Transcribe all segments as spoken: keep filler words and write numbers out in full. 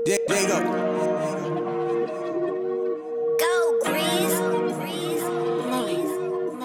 There, there you go. Go, Breeze. Breeze. Nice.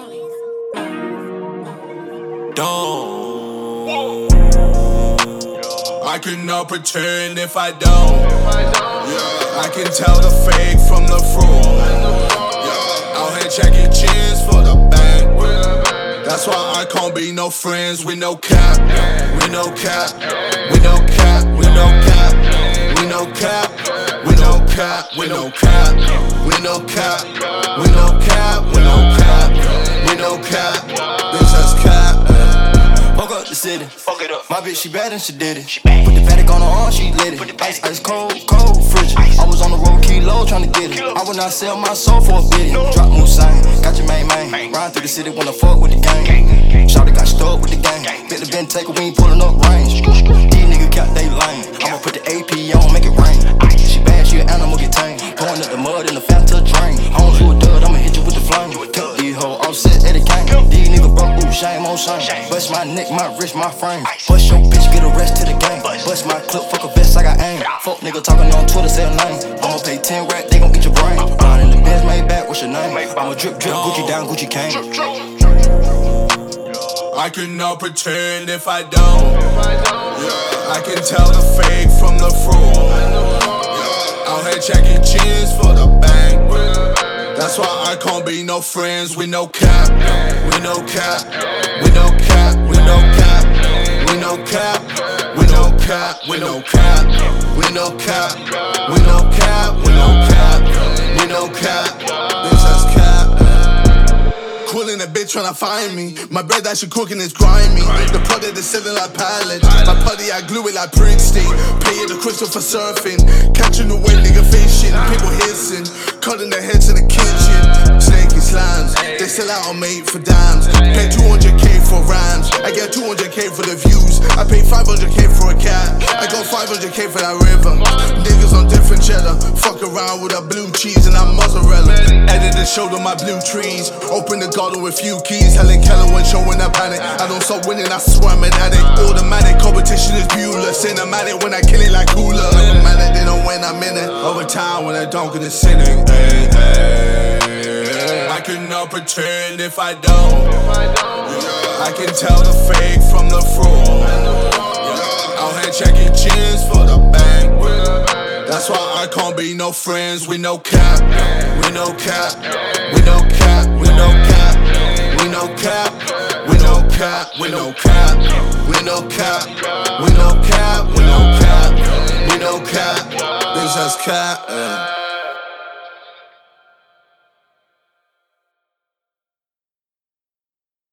Nice. Don't. I cannot pretend if I don't. Yeah. I can tell the fake from the fraud. Yeah. Out here checking chins for the bank. That's why I can't be no friends with no cap. We no cap. We no cap. We no cap. We no cap. We no cap. We no cap. We no cap. We no cap. We no cap. We no cap. Bitch, that's cap. Woke up the city, Fuck it up. my bitch, she bad and she did it. She bad. Put the Patek on her arm, she lit Put the it. Ice, Patek. ice, cold, cold, frigid. I was on the road, kilo, tryna get it. Kilo. I would not sell my soul for a biddy. No. Drop Moussain, got your main main. Main. Ride through the city, wanna fuck with the gang. Gang, gang. Shawty got stuck with the gang. Gang. Bit the Ben taker, we ain't pulling up range. These niggas count they lane. I'ma put the A P on, make it rain. She bad, she an animal, get tame. Pouring up the mud in the Fanta drain. Home you a dud, I'ma hit you with the flame. Took these hoes, all set Eddie Kane. These niggas broke, ooh, shame on shame. Bust my neck, my wrist, my frame. Bust your bitch, get a rest to the game. Bust my clip, fuck a vest, I got aim. Fuck nigga talking on Twitter, say a name. I'ma pay ten racks, they gon' eat your brain. Ride in the Benz, made back, what's your name? I'ma drip, drip, Gucci down, Gucci cane. I cannot pretend if I don't. Yeah. I can tell the fake from the fraud. Yeah. Out here checking chins for the bank. That's why I can't be no friends with no cap. We no cap. We no cap. We no cap. We no cap. We no cap. We no cap. We no cap. We no cap. We no cap. We no cap. Bitch, that's cap. Calling a bitch tryna find me. My bread that she cooking is grimy. The product is selling like pallets. My putty I glue it like Princeton. Paying the crystal for surfing. Catching the wet nigga fishing. People hissing. Cutting their heads in the kitchen. Snaky slimes. They sell out on me for dimes. Pay two hundred K for rhymes. I get two hundred K for the views. I pay five hundred K for a cat. I got five hundred K for that river. Niggas on different cheddar. Fuck around with that blue cheese and that mozzarella. Edit the show to my blue trees. Open the garden with few keys. Helen Keller when showing that panic. I don't stop winning, I swear I'm an addict. Automatic competition is Bueller. Cinematic when I kill it like cooler. Automatic, they don't win, I'm in it. Over time when I don't get a cynic. Hey, hey. I cannot pretend if I don't. Yeah. I can tell the fake from the fraud. Yeah. Out here checking chins for the bank. That's why I can't be no friends with no cap. We no cap. We no cap. We no cap. We no cap. We no cap. We no cap. We no cap. We no cap. We no cap. We no cap. Bitch, that's cap.